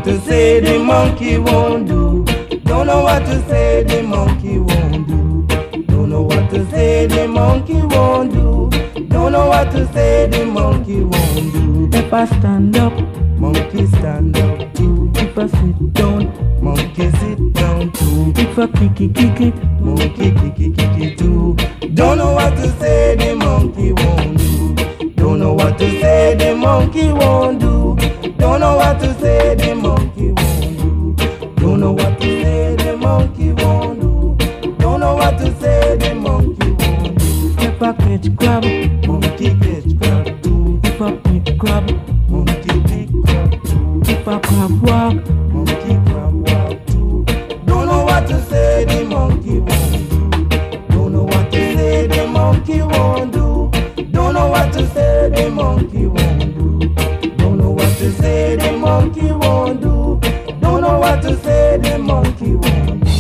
to say, the monkey won't do. Don't know what to say, the monkey won't do. Don't know what to say, the monkey won't do. Don't know what to say, the monkey won't do. If I stand up, monkey stand up too. if I sit down, Monkey sit down too. if I kick it, Monkey kick it too. Don't know what to say, the monkey won't do. Don't know what to say, the monkey won't do. Don't know what to say, the monkey won't do. Don't know what to say, the monkey won't do. Don't know what to say, the monkey won't do. if I catch crab, Monkey catch crab too. if I pick crab, Monkey pick crab too. if I crab walk, Monkey crab walk too. Don't know what to say, the monkey won't do. Don't know what to say, the monkey won't do. Don't know what to say, the monkey won't do. Don't know what to say, the monkey won't do. Don't know what to say, the monkey won't do.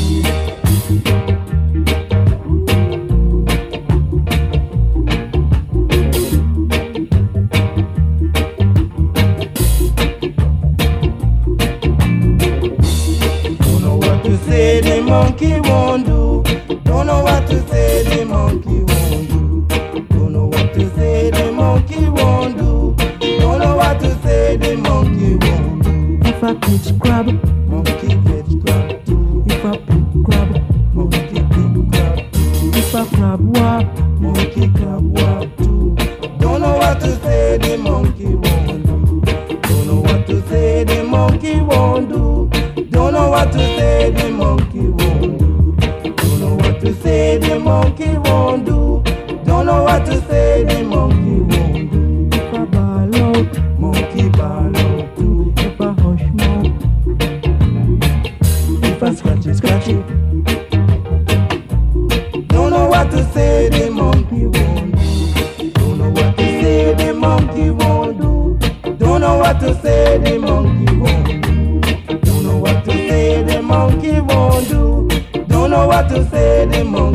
Don't know what to say, the monkey won't do. Don't know what to say, the monkey won't do. Don't know what to say, the monkey won't do. Don't know what to say, the monkey won't do. if I catch crab, Monkey catch crab too. if I pick crab, Monkey pick crab too. if I crab walk, Monkey crab walk too. Don't know what to say, the monkey won't do. Don't know what to say, the monkey won't do. Don't know what to say, the monkey won't do. Don't know what to say, the monkey won't do. Don't know what to say, the monkey won't do. if I ball out, Monkey ball out too. if I hush mouth, If I scratch it. Don't know what to say, the monkey won't do. Don't know what to say, the monkey won't do. Don't know what to say, the monkey won't do. Don't know what to say, the monkey won't do. Don't know what to say, the monkey